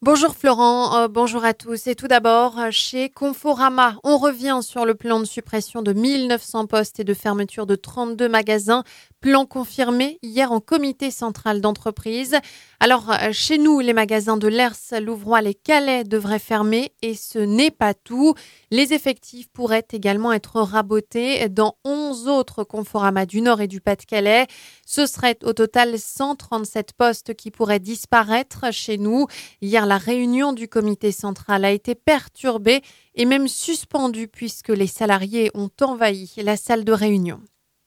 Bonjour Florent, bonjour à tous. Et tout d'abord, chez Conforama, on revient sur le plan de suppression de 1900 postes et de fermeture de 32 magasins. Plan confirmé hier en comité central d'entreprise. Alors, chez nous, les magasins de Lers, Louvroy, les Calais devraient fermer et ce n'est pas tout. Les effectifs pourraient également être rabotés dans 11 autres Conforama du Nord et du Pas-de-Calais. Ce serait au total 137 postes qui pourraient disparaître chez nous. Hier, la réunion du comité central a été perturbée et même suspendue puisque les salariés ont envahi la salle de réunion.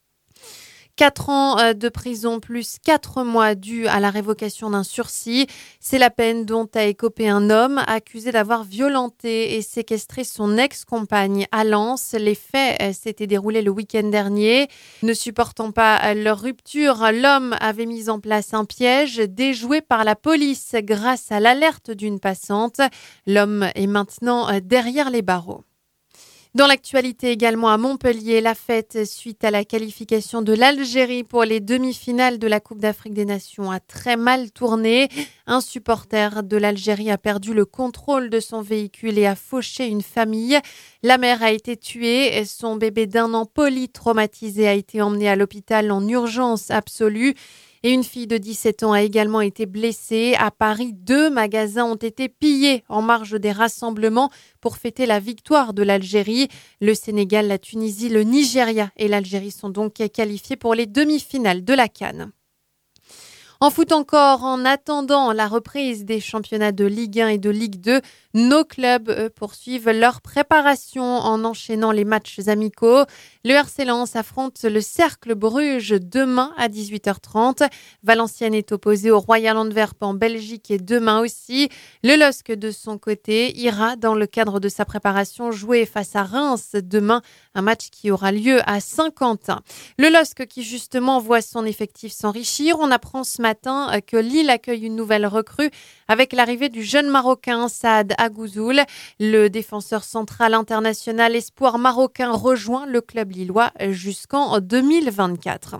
4 ans de prison plus 4 mois dus à la révocation d'un sursis. C'est la peine dont a écopé un homme accusé d'avoir violenté et séquestré son ex-compagne à Lens. Les faits s'étaient déroulés le week-end dernier. Ne supportant pas leur rupture, l'homme avait mis en place un piège déjoué par la police grâce à l'alerte d'une passante. L'homme est maintenant derrière les barreaux. Dans l'actualité également à Montpellier, la fête suite à la qualification de l'Algérie pour les demi-finales de la Coupe d'Afrique des Nations a très mal tourné. Un supporter de l'Algérie a perdu le contrôle de son véhicule et a fauché une famille. La mère a été tuée. Son bébé d'1 an polytraumatisé a été emmené à l'hôpital en urgence absolue. Et une fille de 17 ans a également été blessée. À Paris, 2 magasins ont été pillés en marge des rassemblements pour fêter la victoire de l'Algérie. Le Sénégal, la Tunisie, le Nigeria et l'Algérie sont donc qualifiés pour les demi-finales de la CAN. En foot encore, en attendant la reprise des championnats de Ligue 1 et de Ligue 2, nos clubs poursuivent leur préparation en enchaînant les matchs amicaux. Le RC Lens affronte le Cercle Bruges demain à 18h30. Valenciennes est opposé au Royal Antwerp en Belgique et demain aussi. Le LOSC de son côté ira dans le cadre de sa préparation jouer face à Reims demain, un match qui aura lieu à Saint-Quentin. Le LOSC qui justement voit son effectif s'enrichir. On apprend ce matin que Lille accueille une nouvelle recrue avec l'arrivée du jeune Marocain Saad Agouzoul. Le défenseur central international espoir marocain rejoint le club lillois jusqu'en 2024.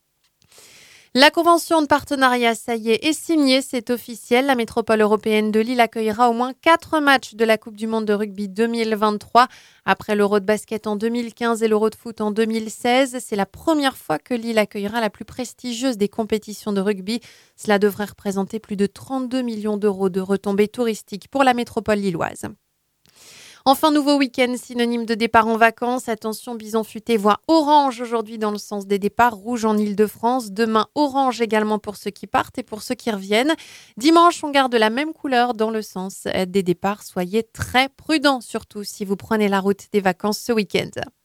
La convention de partenariat, ça y est signée, c'est officiel. La métropole européenne de Lille accueillera au moins 4 matchs de la Coupe du monde de rugby 2023. Après l'Euro de basket en 2015 et l'Euro de foot en 2016, c'est la première fois que Lille accueillera la plus prestigieuse des compétitions de rugby. Cela devrait représenter plus de 32 millions d'euros de retombées touristiques pour la métropole lilloise. Enfin, nouveau week-end, synonyme de départ en vacances. Attention, Bison Futé voit orange aujourd'hui dans le sens des départs, rouge en Île-de-France. Demain, orange également pour ceux qui partent et pour ceux qui reviennent. Dimanche, on garde la même couleur dans le sens des départs. Soyez très prudents, surtout si vous prenez la route des vacances ce week-end.